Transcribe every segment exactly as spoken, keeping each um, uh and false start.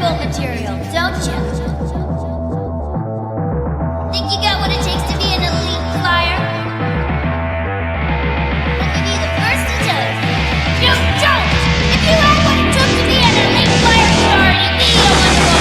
wonderful material, don't you? Think you got what it takes to be an elite flyer? Let me be the first to tell you. You don't! If you had what it took to be an elite flyer star, you'd be a wonderful...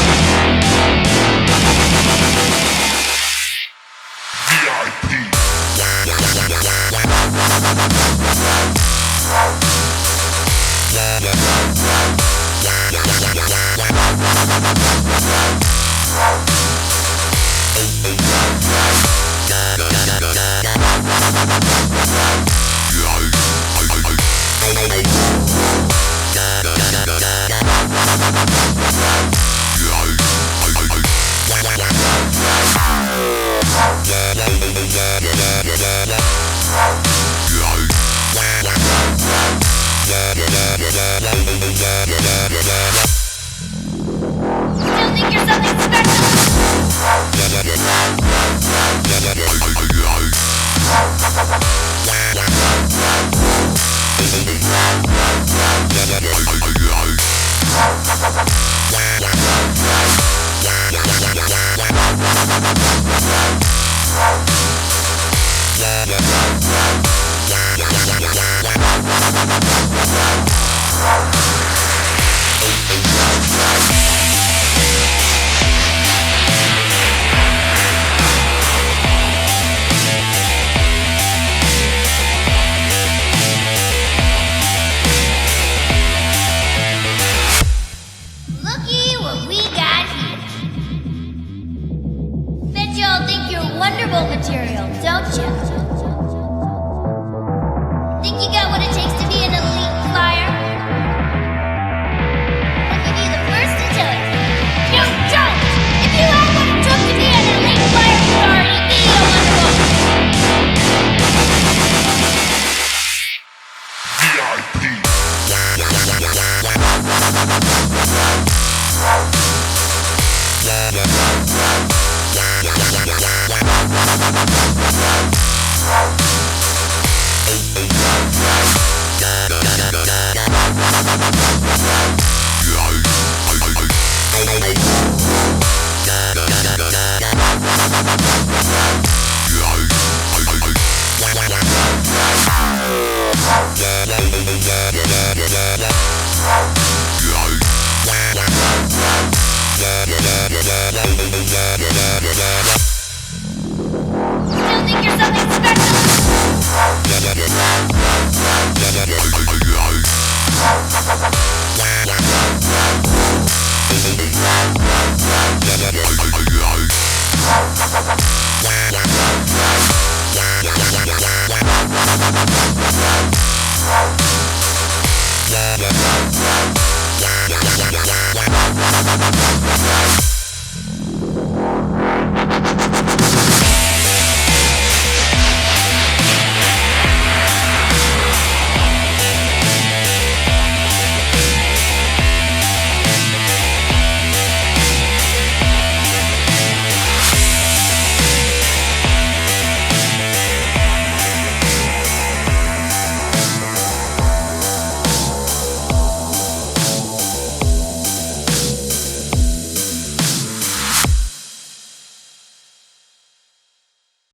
Still think you're something special? Looky what we got here. Bet y'all think you're wonderful material, don't you? Think you got what it takes to be an elite flyer? Let me be the first to tell you. You don't! If you had what it took to be an elite flyer star, you'd be a wonderful... Still think you're something special? Yeah.